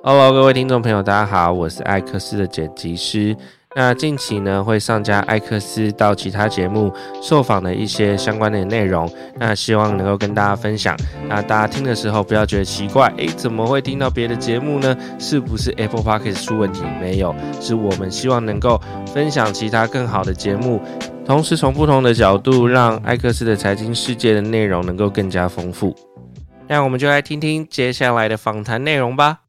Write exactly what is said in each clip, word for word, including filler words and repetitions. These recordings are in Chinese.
Hello， 各位听众朋友，大家好，我是艾克斯的剪辑师。那近期呢，会上架艾克斯到其他节目受访的一些相关的内容，那希望能够跟大家分享。那大家听的时候不要觉得奇怪，诶，怎么会听到别的节目呢？是不是 Apple Podcast 出问题？没有，是我们希望能够分享其他更好的节目，同时从不同的角度，让艾克斯的财经世界的内容能够更加丰富。那我们就来听听接下来的访谈内容吧。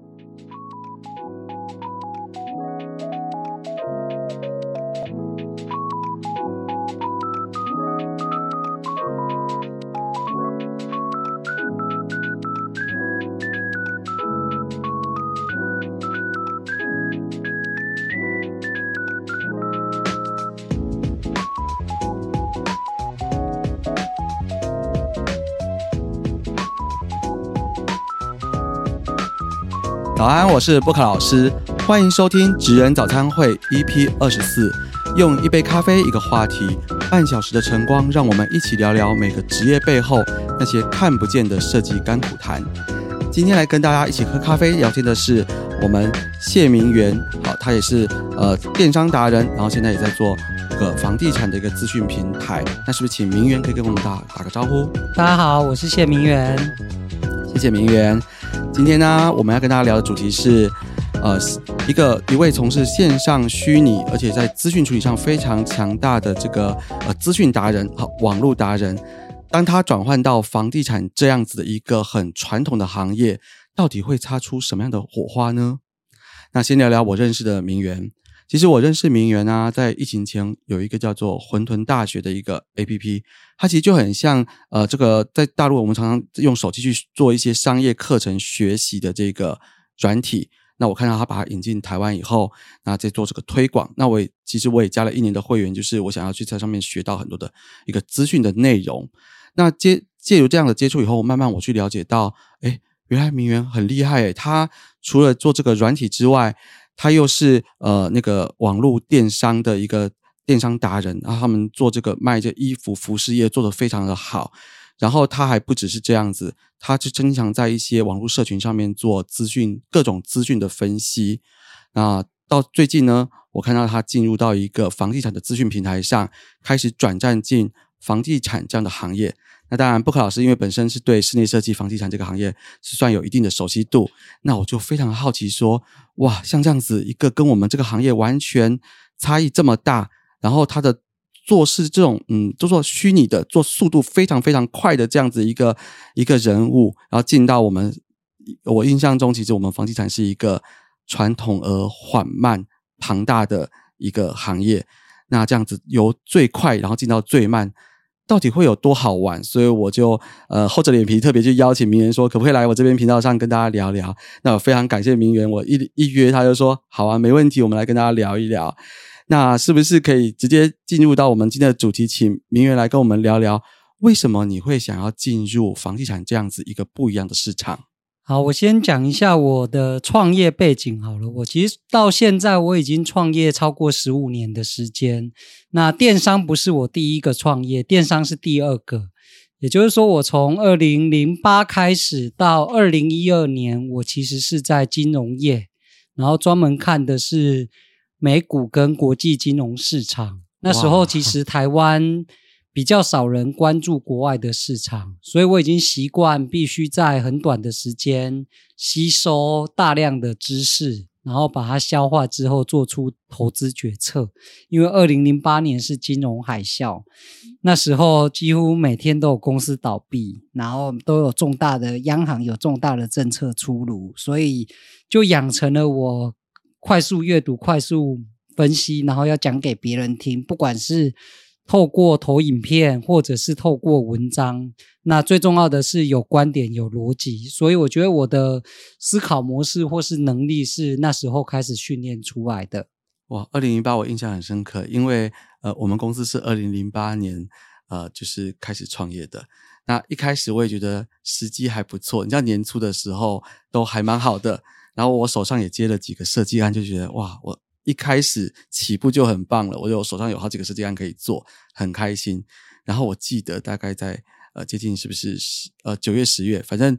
早安，我是波克老师，欢迎收听职人早餐会 E P 二十四，用一杯咖啡一个话题，半小时的晨光，让我们一起聊聊每个职业背后那些看不见的设计甘苦谈。今天来跟大家一起喝咖啡聊天的是我们谢明元，好，他也是呃电商达人，然后现在也在做个房地产的一个资讯平台。那是不是请明元可以跟我们打打个招呼？ 大家好，我是谢明元。 谢谢明元。今天呢，我们要跟大家聊的主题是，呃，一个一位从事线上虚拟，而且在资讯处理上非常强大的这个呃资讯达人，好，网络达人。当他转换到房地产这样子的一个很传统的行业，到底会擦出什么样的火花呢？那先聊聊我认识的明元。其实我认识明元啊，在疫情前有一个叫做混沌大学的一个 A P P， 它其实就很像呃这个在大陆我们常常用手机去做一些商业课程学习的这个软体。那我看到他把它引进台湾以后，那在做这个推广。那我也其实我也加了一年的会员，就是我想要去在上面学到很多的一个资讯的内容。那借借由这样的接触以后，慢慢我去了解到，诶，原来明元很厉害诶，他除了做这个软体之外，他又是呃那个网络电商的一个电商达人，然后他们做这个卖这衣服服饰业做得非常的好。然后他还不只是这样子，他就经常在一些网络社群上面做资讯各种资讯的分析。那到最近呢，我看到他进入到一个房地产的资讯平台上，开始转战进房地产这样的行业。那当然，布克老师因为本身是对室内设计、房地产这个行业是算有一定的熟悉度，那我就非常好奇说，哇，像这样子一个跟我们这个行业完全差异这么大，然后他的做事这种嗯，就做虚拟的，做速度非常非常快的这样子一个一个人物，然后进到我们，我印象中其实我们房地产是一个传统而缓慢庞大的一个行业，那这样子由最快然后进到最慢，到底会有多好玩？所以我就呃厚着脸皮特别去邀请明元说，可不可以来我这边频道上跟大家聊聊？那我非常感谢明元，我一一约他就说好啊，没问题，我们来跟大家聊一聊。那是不是可以直接进入到我们今天的主题，请明元来跟我们聊聊，为什么你会想要进入房地产这样子一个不一样的市场？ 好，我先讲一下我的创业背景好了。我其实到现在我已经创业超过十五年的时间。那电商不是我第一个创业，电商是第二个。也就是说，我从二零零八开始到二零一二年，我其实是在金融业，然后专门看的是美股跟国际金融市场。那时候其实台湾比较少人关注国外的市场，所以我已经习惯必须在很短的时间吸收大量的知识，然后把它消化之后做出投资决策。因为二零零八年是金融海啸，那时候几乎每天都有公司倒闭，然后都有重大的央行有重大的政策出炉，所以就养成了我快速阅读、快速分析，然后要讲给别人听，不管是透过投影片或者是透过文章，那最重要的是有观点有逻辑。所以我觉得我的思考模式或是能力是那时候开始训练出来的。 哇，二零零八我印象很深刻，因为呃我们公司是二零零八年呃就是开始创业的。那一开始我也觉得时机还不错，你知道年初的时候都还蛮好的，然后我手上也接了几个设计案，就觉得哇，我一开始起步就很棒了，我有手上有好几个设计案可以做，很开心。然后我记得大概在呃接近是不是呃九月十月，反正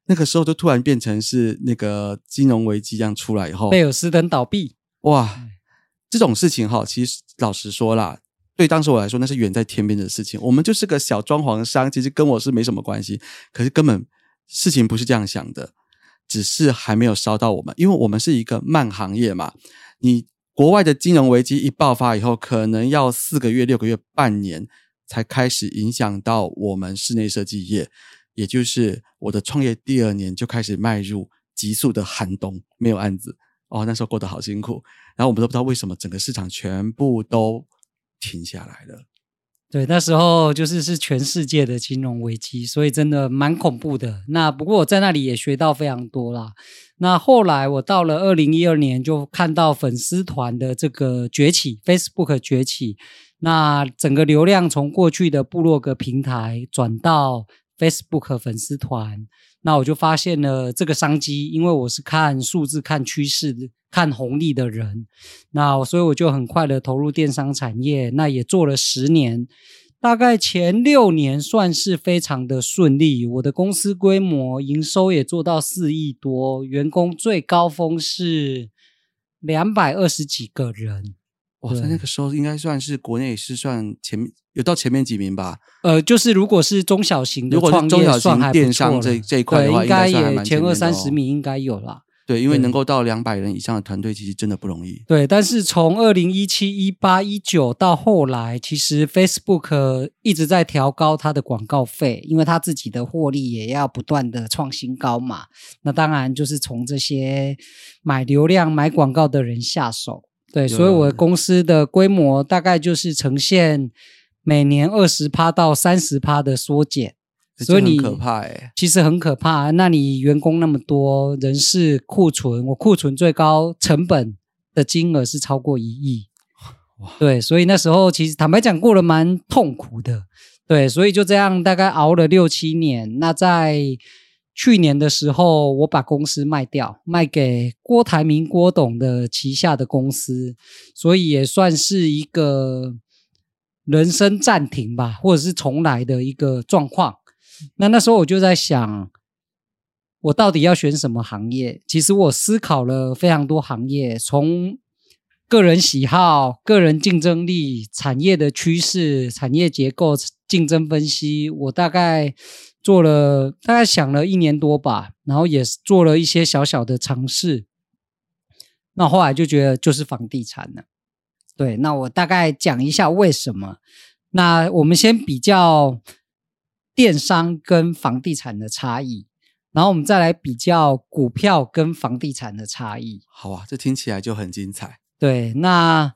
那个时候就突然变成是那个金融危机这样出来以后， 贝尔斯登倒闭， 哇，这种事情哈，其实老实说啦，对当时我来说那是远在天边的事情。我们就是个小装潢商，其实跟我是没什么关系，可是根本事情不是这样想的，只是还没有烧到我们，因为我们是一个慢行业嘛。你国外的金融危机一爆发以后，可能要四个月、六个月、半年才开始影响到我们室内设计业，也就是我的创业第二年就开始迈入急速的寒冬，没有案子哦，那时候过得好辛苦。然后我们都不知道为什么整个市场全部都停下来了。 对，那时候就是是全世界的金融危机，所以真的蛮恐怖的。那不过我在那里也学到非常多啦。那后来我到了二零一二年就看到粉丝团的这个崛起 ，Facebook 崛起，那整个流量从过去的部落格平台转到 Facebook 粉丝团，那我就发现了这个商机，因为我是看数字、看趋势、看红利的人，那所以我就很快的投入电商产业，那也做了十年，大概前六年算是非常的顺利，我的公司规模营收也做到四亿多，员工最高峰是两百二十几个人。 哇，在那个时候应该算是国内是算前面有到前面几名吧？ 呃，就是如果是中小型的创业，算还不错了。 电商这这一块的话， 应该也前二三十名应该有啦。 对，因为能够到两百人以上的团队，其实真的不容易。 对，但是从二零一七、一八、一九到后来，其实 Facebook 一直在调高它的广告费，因为它自己的获利也要不断的创新高嘛。那当然就是从这些买流量、买广告的人下手。对，所以我的公司的规模大概就是呈现每年 百分之二十 到 百分之三十 的缩减。所以你很可怕欸， 其实很可怕。那你员工那么多，人事库存，我库存最高成本的金额是超过一亿。对，所以那时候其实坦白讲过得蛮痛苦的。对，所以就这样大概熬了六七年。那在去年的时候，我把公司卖掉，卖给郭台铭郭董的旗下的公司，所以也算是一个人生暂停吧，或者是重来的一个状况。那那时候我就在想，我到底要选什么行业？其实我思考了非常多行业，从个人喜好、个人竞争力、产业的趋势、产业结构、竞争分析，我大概做了，大概想了一年多吧，然后也做了一些小小的尝试。那后来就觉得就是房地产了。对，那我大概讲一下为什么。那我们先比较电商跟房地产的差异，然后我们再来比较股票跟房地产的差异。 好啊，这听起来就很精彩。 对，那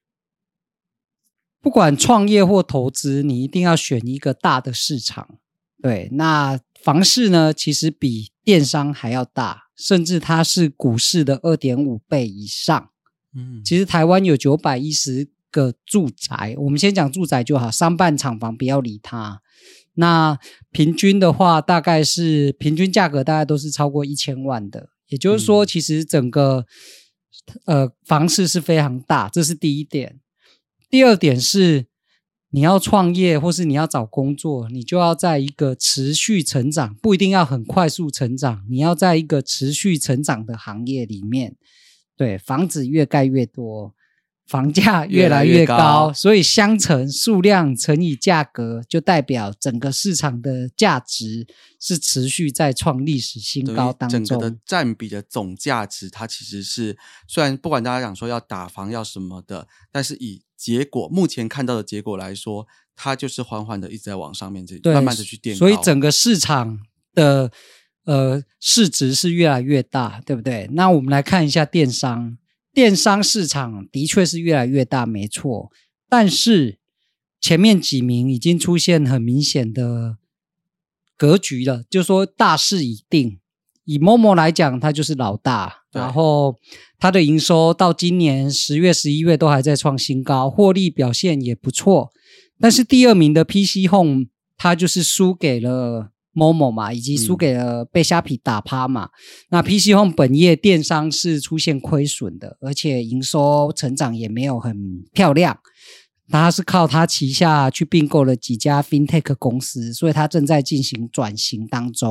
不管创业或投资，你一定要选一个大的市场。对，那房市呢，其实比电商还要大，甚至它是股市的 二点五 倍以上。嗯，其实台湾有九百一十个住宅，我们先讲住宅就好，商办厂房不要理它。那平均的话大概是平均价格大概都是超过一千万的，也就是说其实整个、嗯、呃房市是非常大，这是第一点。第二点是你要创业或是你要找工作，你就要在一个持续成长，不一定要很快速成长，你要在一个持续成长的行业里面。对，房子越盖越多，房价越来越高，越来越高，所以相乘数量乘以价格，就代表整个市场的价值是持续在创历史新高当中。 整个的占比的总价值，它其实是虽然不管大家讲说要打房要什么的，但是以结果目前看到的结果来说，它就是缓缓的一直在往上面，慢慢的去垫高。 所以整个市场的呃市值是越来越大，对不对？那我们来看一下电商。电商市场的确是越来越大，没错，但是前面几名已经出现很明显的格局了，就是说大势已定。以 Momo 来讲，它就是老大，然后它的营收到今年十月、十一月都还在创新高，获利表现也不错。但是第二名的 P C Home， 它就是输给了Momo 嘛，以及输给了被虾皮打趴嘛、嗯、那 P C Home 本业电商是出现亏损的，而且营收成长也没有很漂亮，它是靠它旗下去并购了几家 fintech 公司，所以它正在进行转型当中。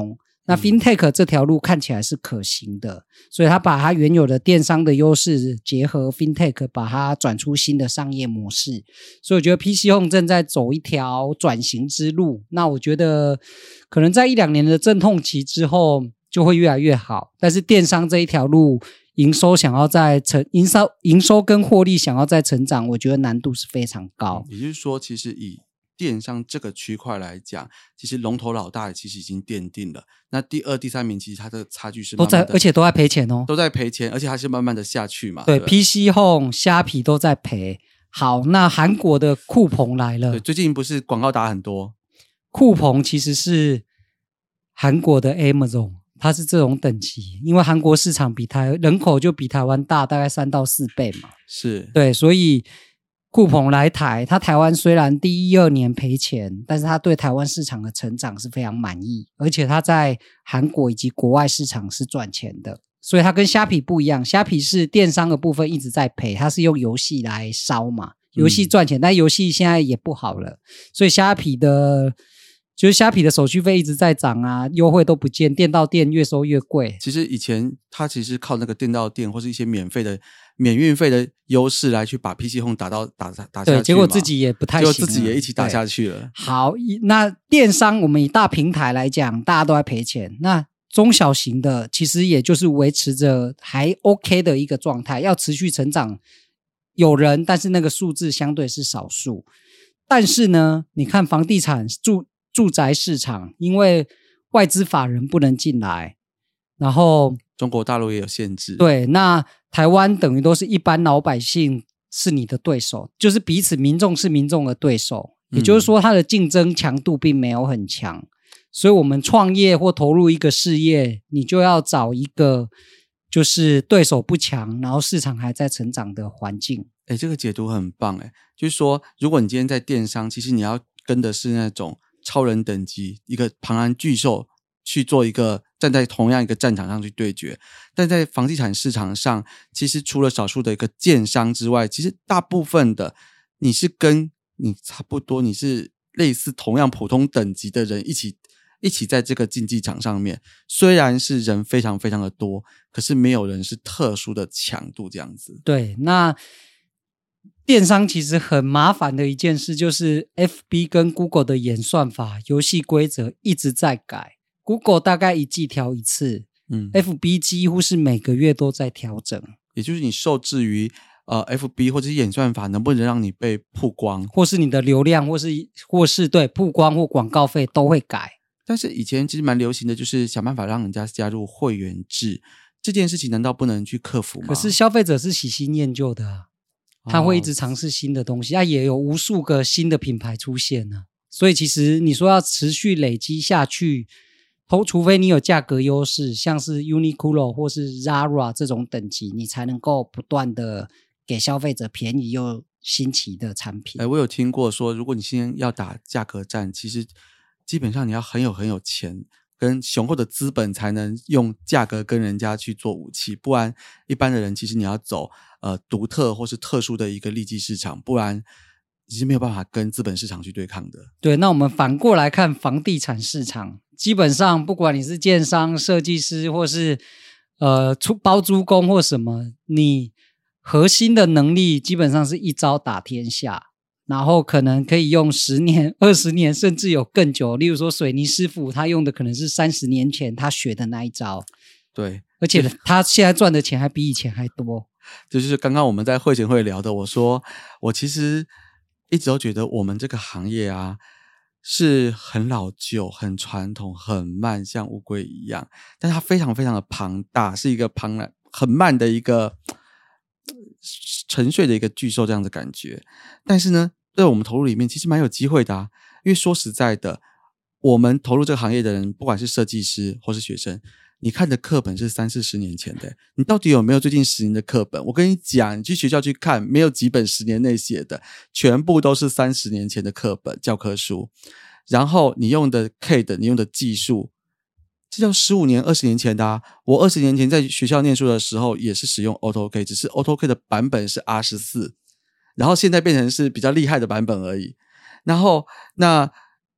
那 Fintech 这条路看起来是可行的，所以他把他原有的电商的优势结合 Fintech， 把它转出新的商业模式。所以我觉得 P C Home 正在走一条转型之路。那我觉得可能在一两年的阵痛期之后就会越来越好。但是电商这一条路，营收想要再成营收营收跟获利想要再成长，我觉得难度是非常高。 也就是说，其实以电商这个区块来讲，其实龙头老大其实已经奠定了。那第二、第三名其实它的差距是慢慢的都在，而且都在赔钱哦， 都在赔钱，而且它是慢慢的下去嘛。 对， 对 P C Home、虾皮都在赔。好，那韩国的酷澎来了。 对，最近不是广告打很多， 酷澎其实是韩国的 Amazon， 它是这种等级，因为韩国市场比台人口就比台湾大大概三到四倍嘛。 是对，所以酷澎来台，他台湾虽然第一二年赔钱，但是他对台湾市场的成长是非常满意，而且他在韩国以及国外市场是赚钱的，所以他跟虾皮不一样，虾皮是电商的部分一直在赔，他是用游戏来烧嘛，游戏赚钱，嗯、但游戏现在也不好了，所以虾皮的就是虾皮的手续费一直在涨啊，优惠都不见，店到店越收越贵。 其实以前他其实靠那个店到店或是一些免费的免运费的优势来去把 P C Home 打到打打下去， 对，结果自己也不太行， 结果自己也一起打下去了。 好，那电商我们以大平台来讲，大家都在赔钱，那中小型的其实也就是维持着还 OK 的一个状态，要持续成长有人，但是那个数字相对是少数。但是呢，你看房地产住住宅市场，因为外资法人不能进来，然后中国大陆也有限制， 对，那台湾等于都是一般老百姓是你的对手，就是彼此民众是民众的对手，也就是说它的竞争强度并没有很强、嗯、所以我们创业或投入一个事业，你就要找一个就是对手不强，然后市场还在成长的环境。 诶，这个解读很棒诶，就是说如果你今天在电商，其实你要跟的是那种超人等级，一个庞然巨兽去做一个站在同样一个战场上去对决，但在房地产市场上，其实除了少数的一个建商之外，其实大部分的你是跟你差不多，你是类似同样普通等级的人一起一起在这个竞技场上面，虽然是人非常非常的多，可是没有人是特殊的强度这样子。 对，那电商其实很麻烦的一件事就是 F B 跟 Google 的演算法游戏规则一直在改， Google 大概一季调一次、嗯、F B 几乎是每个月都在调整， 也就是你受制于呃 F B 或者是演算法能不能让你被曝光， 或是你的流量，或是或是对曝光或广告费都会改。 但是以前其实蛮流行的就是想办法让人家加入会员制，这件事情难道不能去克服吗？ 可是消费者是喜新厌旧的啊，他会一直尝试新的东西、哦、啊，也有无数个新的品牌出现呢、啊。所以其实你说要持续累积下去，除非你有价格优势，像是 Uniqlo 或是 Zara 这种等级，你才能够不断的给消费者便宜又新奇的产品。 哎，我有听过说，如果你现在要打价格战，其实基本上你要很有很有钱跟雄厚的资本才能用价格跟人家去做武器，不然一般的人其实你要走呃独特或是特殊的一个利基市场，不然你是没有办法跟资本市场去对抗的。 对，那我们反过来看房地产市场，基本上不管你是建商、设计师或是呃出包租公或什么，你核心的能力基本上是一招打天下，然后可能可以用十年、二十年，甚至有更久。例如说水泥师傅，他用的可能是三十年前他学的那一招， 对， 而且他现在赚的钱还比以前还多。 就是刚刚我们在会前会聊的，我说我其实一直都觉得我们这个行业啊是很老旧、很传统、很慢，像乌龟一样，但它非常非常的庞大，是一个庞然很慢的一个沉睡的一个巨兽这样的感觉。但是呢，在我们投入里面其实蛮有机会的啊，因为说实在的，我们投入这个行业的人，不管是设计师或是学生，你看的课本是三四十年前的，你到底有没有最近十年的课本？我跟你讲，你去学校去看，没有几本十年内写的，全部都是三十年前的课本教科书。然后你用的 K 的，你用的技术，这叫十五年、二十年前的啊。我二十年前在学校念书的时候，也是使用 AutoK， 只是 AutoK 的版本是 R 十四，然后现在变成是比较厉害的版本而已。然后那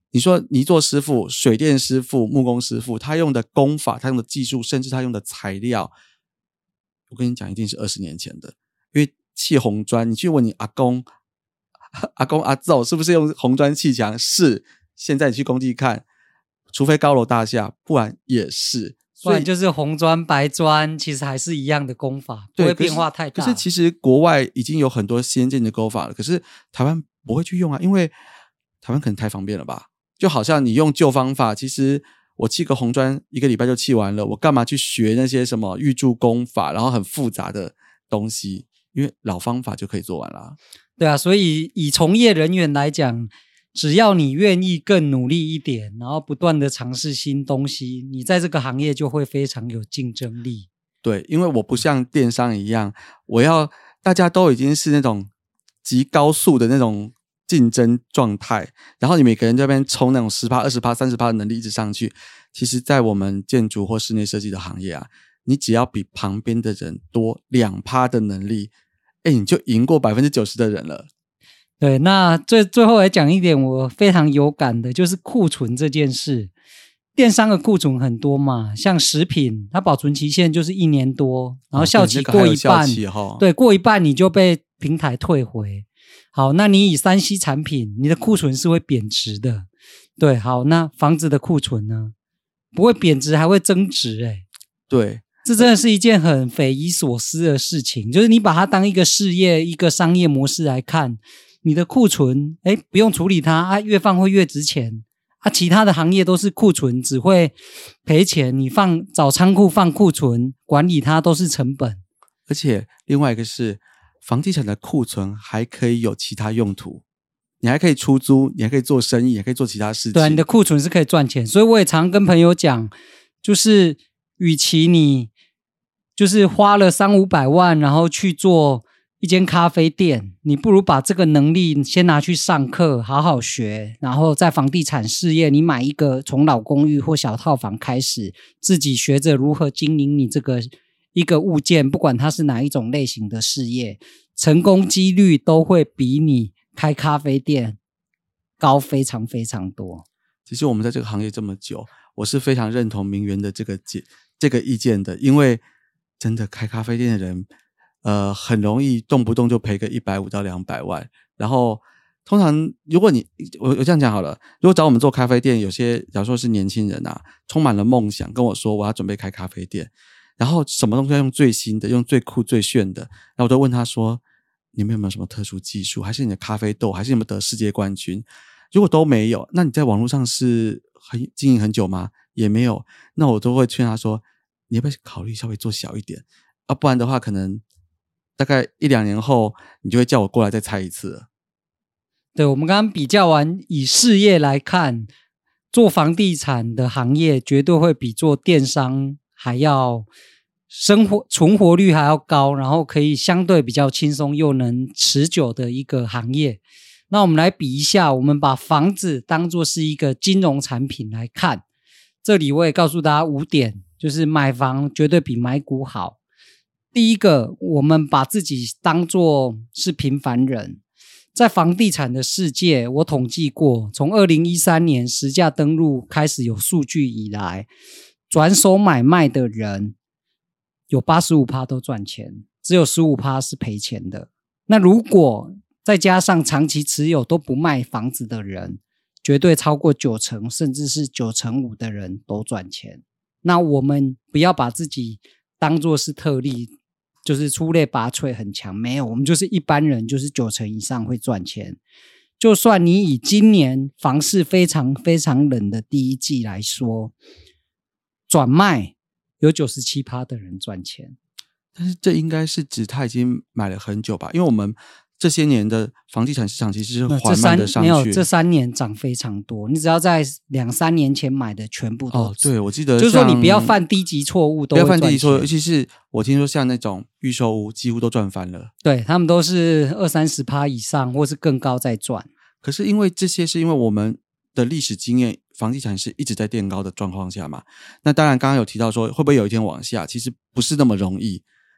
你说泥作师傅、水电师傅、木工师傅，他用的工法、他用的技术，甚至他用的材料，我跟你讲，一定是二十年前的。因为砌红砖，你去问你阿公、阿公阿祖是不是用红砖砌墙？是。现在你去工地看，除非高楼大厦，不然也是。 不然就是红砖白砖，其实还是一样的工法，不会变化太大。 可是其实国外已经有很多先进的工法了，可是台湾不会去用啊，因为台湾可能太方便了吧。就好像你用旧方法，其实我砌个红砖一个礼拜就砌完了，我干嘛去学那些什么预铸工法，然后很复杂的东西，因为老方法就可以做完了。 对啊，所以以从业人员来讲，只要你愿意更努力一点，然后不断的尝试新东西，你在这个行业就会非常有竞争力。 对，因为我不像电商一样，我要大家都已经是那种极高速的那种竞争状态，然后你每个人在那边冲那种 百分之十、百分之二十、百分之三十 的能力一直上去。其实在我们建筑或室内设计的行业啊，你只要比旁边的人多 百分之二 的能力，诶你就赢过 百分之九十 的人了。 对，那最最后来讲一点我非常有感的，就是库存这件事。电商的库存很多嘛，像食品它保存期限就是一年多，然后效期过一半、 哦、 对，过一半你就被平台退回。好，那你以 三 C 产品，你的库存是会贬值的。对，好，那房子的库存呢？不会贬值，还会增值。诶对， 这真的是一件很匪夷所思的事情，就是你把它当一个事业、一个商业模式来看，你的库存诶不用处理它啊，越放会越值钱啊。其他的行业都是库存只会赔钱，你放找仓库放库存管理它都是成本。 而且另外一个是房地产的库存还可以有其他用途，你还可以出租，你还可以做生意，还可以做其他事情。 对，你的库存是可以赚钱。所以我也常跟朋友讲，就是与其你就是花了三五百万然后去做一间咖啡店，你不如把这个能力先拿去上课好好学，然后在房地产事业你买一个从老公寓或小套房开始，自己学着如何经营你这个一个物件，不管它是哪一种类型的事业，成功几率都会比你开咖啡店高非常非常多。 其实我们在这个行业这么久，我是非常认同明媛的这个这个意见的，因为真的开咖啡店的人呃，很容易动不动就赔个一百五到两百万。然后通常如果你我我这样讲好了，如果找我们做咖啡店，有些假如说是年轻人啊，充满了梦想，跟我说我要准备开咖啡店，然后什么东西要用最新的，用最酷最炫的，然后我都问他说你们有没有什么特殊技术，还是你的咖啡豆，还是你们得世界冠军？如果都没有，那你在网络上是很经营很久吗？也没有，那我都会劝他说你要不要考虑稍微做小一点啊，不然的话可能大概一两年后你就会叫我过来再拆一次了。 对，我们刚刚比较完，以事业来看，做房地产的行业绝对会比做电商还要生活存活率还要高，然后可以相对比较轻松又能持久的一个行业。那我们来比一下，我们把房子当作是一个金融产品来看，这里我也告诉大家五点，就是买房绝对比买股好。第一个，我们把自己当作是平凡人，在房地产的世界，我统计过，从二零一三年实价登录开始有数据以来，转手买卖的人有 百分之八十五 都赚钱，只有 百分之十五 是赔钱的。那如果再加上长期持有都不卖房子的人，绝对超过九成甚至是九成五的人都赚钱。那我们不要把自己当作是特例，就是出类拔萃很强，没有，我们就是一般人，就是九成以上会赚钱。就算你以今年房市非常非常冷的第一季来说，转卖有 百分之九十七 的人赚钱。 但是这应该是指他已经买了很久吧，因为我们这些年的房地产市场其实是缓慢的上去， 没有，这三年涨非常多，你只要在两三年前买的全部都、哦、 对，我记得就是说你不要犯低级错误，都会赚钱，不要犯低级错误， 尤其是我听说像那种预售屋几乎都赚翻了， 对，他们都是二三十趴以上或是更高在赚。 可是因为这些是因为我们的历史经验，房地产是一直在垫高的状况下嘛，那当然刚刚有提到说会不会有一天往下，其实不是那么容易，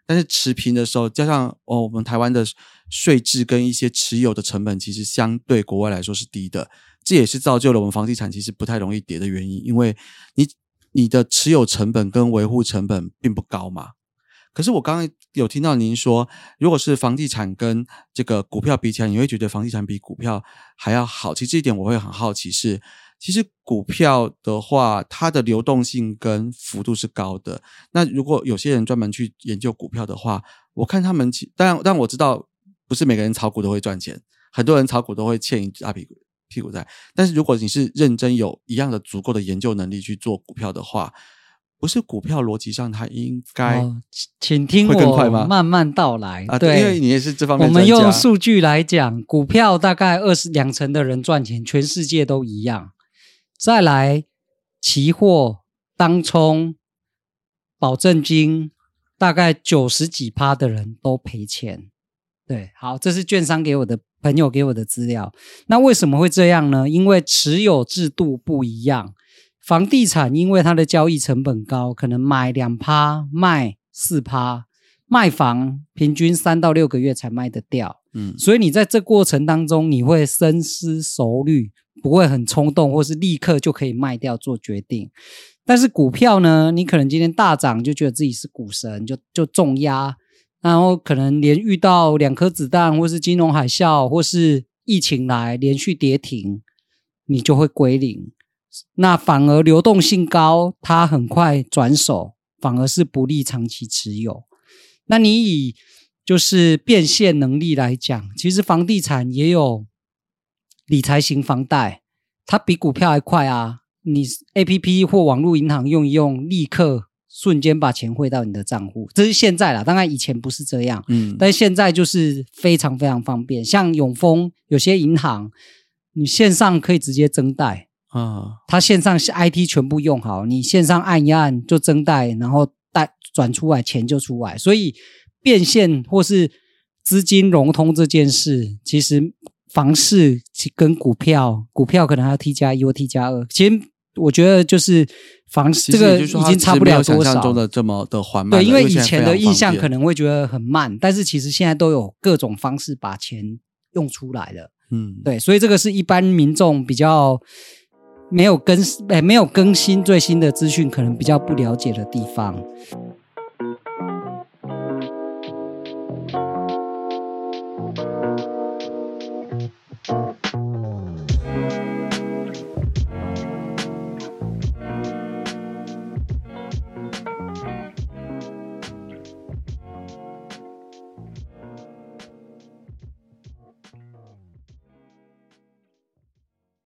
但是持平的时候，加上哦我们台湾的税制跟一些持有的成本，其实相对国外来说是低的，这也是造就了我们房地产其实不太容易跌的原因，因为你你的持有成本跟维护成本并不高嘛。可是我刚刚有听到您说，如果是房地产跟这个股票比起来，你会觉得房地产比股票还要好。其实这一点我会很好奇是，其实股票的话，它的流动性跟幅度是高的。那如果有些人专门去研究股票的话，我看他们当然，但我知道不是每个人炒股都会赚钱，很多人炒股都会欠一大屁股屁股债。但是如果你是认真有一样的足够的研究能力去做股票的话，不是股票逻辑上它应该、哦、 请听我慢慢道来、 啊、对，因为你也是这方面专家。 我们用数据来讲，股票大概二十两成的人赚钱，全世界都一样。再来期货、当冲、保证金，大概九十几趴的人都赔钱。对，好，这是券商给我的朋友给我的资料。那为什么会这样呢？因为持有制度不一样。房地产因为它的交易成本高，可能买 百分之二 卖 百分之四， 卖房平均三到六个月才卖得掉。嗯，所以你在这过程当中你会深思熟虑，不会很冲动或是立刻就可以卖掉做决定。但是股票呢，你可能今天大涨就觉得自己是股神，就就重压，然后可能连遇到两颗子弹或是金融海啸或是疫情来连续跌停，你就会归零。那反而流动性高，它很快转手，反而是不利长期持有。那你以就是变现能力来讲，其实房地产也有理财型房贷，它比股票还快啊，你 A P P 或网络银行用一用，立刻瞬间把钱汇到你的账户。这是现在啦，当然以前不是这样，嗯，但现在就是非常非常方便。像永丰有些银行你线上可以直接增贷啊，它线上 I T 全部用好，你线上按一按就增贷，然后贷转出来钱就出来。所以变现或是资金融通这件事，其实房市跟股票，股票可能还要 T 加一或 T 加二，其实我觉得就是房市这个已经差不了多少， 想象中的这么的缓慢。 对，因为以前的印象可能会觉得很慢，但是其实现在都有各种方式把钱用出来了。嗯，对，所以这个是一般民众比较没有更、欸、没有更新最新的资讯，可能比较不了解的地方。